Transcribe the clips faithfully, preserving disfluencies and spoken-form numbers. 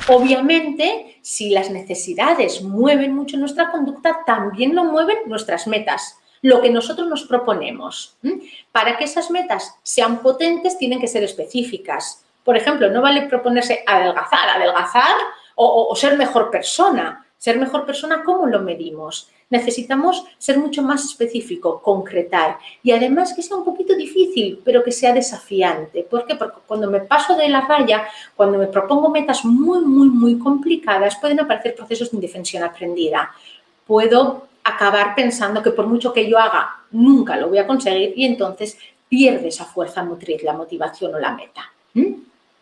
Obviamente, si las necesidades mueven mucho nuestra conducta, también lo mueven nuestras metas, lo que nosotros nos proponemos. Para que esas metas sean potentes, tienen que ser específicas. Por ejemplo, no vale proponerse adelgazar, adelgazar o, o, o ser mejor persona. Ser mejor persona, ¿cómo lo medimos? Necesitamos ser mucho más específico, concretar y además que sea un poquito difícil, pero que sea desafiante. ¿Por qué? Porque cuando me paso de la raya, cuando me propongo metas muy, muy, muy complicadas, pueden aparecer procesos de indefensión aprendida. Puedo acabar pensando que por mucho que yo haga, nunca lo voy a conseguir y entonces pierde esa fuerza motriz, la motivación o la meta. ¿Mm?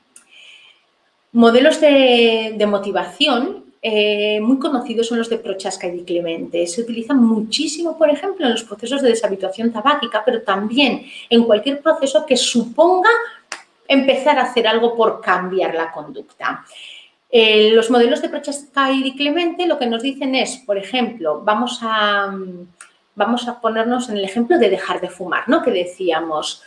Modelos de, de motivación eh, muy conocidos son los de Prochaska y Di Clemente. Se utilizan muchísimo, por ejemplo, en los procesos de deshabituación tabáquica, pero también en cualquier proceso que suponga empezar a hacer algo por cambiar la conducta. Eh, los modelos de Prochaska y Di Clemente lo que nos dicen es, por ejemplo, vamos a, vamos a ponernos en el ejemplo de dejar de fumar, ¿no? Que decíamos,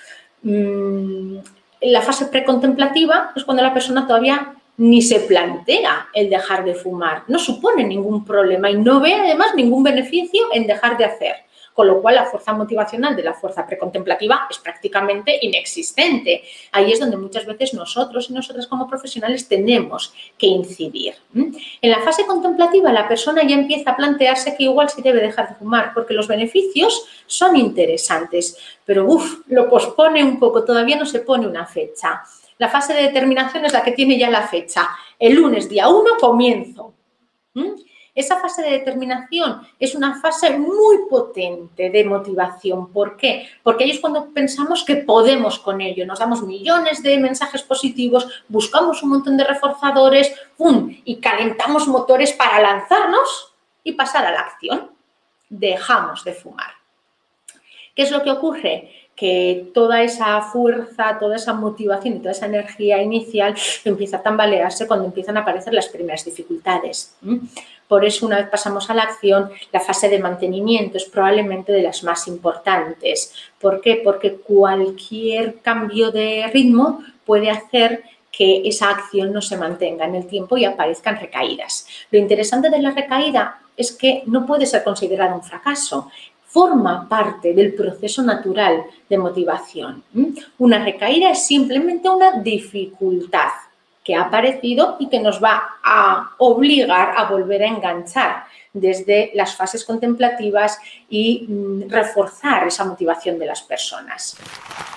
mmm, la fase precontemplativa es cuando la persona todavía ni se plantea el dejar de fumar, no supone ningún problema y no ve además ningún beneficio en dejar de hacer. Con lo cual, la fuerza motivacional de la fuerza precontemplativa es prácticamente inexistente. Ahí es donde muchas veces nosotros y nosotras como profesionales tenemos que incidir. En la fase contemplativa, la persona ya empieza a plantearse que igual sí debe dejar de fumar porque los beneficios son interesantes, pero uf, lo pospone un poco, todavía no se pone una fecha. La fase de determinación es la que tiene ya la fecha. El lunes, día uno, comienzo. ¿Mm? Esa fase de determinación es una fase muy potente de motivación. ¿Por qué? Porque ahí es cuando pensamos que podemos con ello. Nos damos millones de mensajes positivos, buscamos un montón de reforzadores, ¡pum! Y calentamos motores para lanzarnos y pasar a la acción. Dejamos de fumar. ¿Qué es lo que ocurre? Que toda esa fuerza, toda esa motivación y toda esa energía inicial empieza a tambalearse cuando empiezan a aparecer las primeras dificultades. Por eso, una vez pasamos a la acción, la fase de mantenimiento es probablemente de las más importantes. ¿Por qué? Porque cualquier cambio de ritmo puede hacer que esa acción no se mantenga en el tiempo y aparezcan recaídas. Lo interesante de la recaída es que no puede ser considerada un fracaso. Forma parte del proceso natural de motivación. Una recaída es simplemente una dificultad que ha aparecido y que nos va a obligar a volver a enganchar desde las fases contemplativas y reforzar esa motivación de las personas.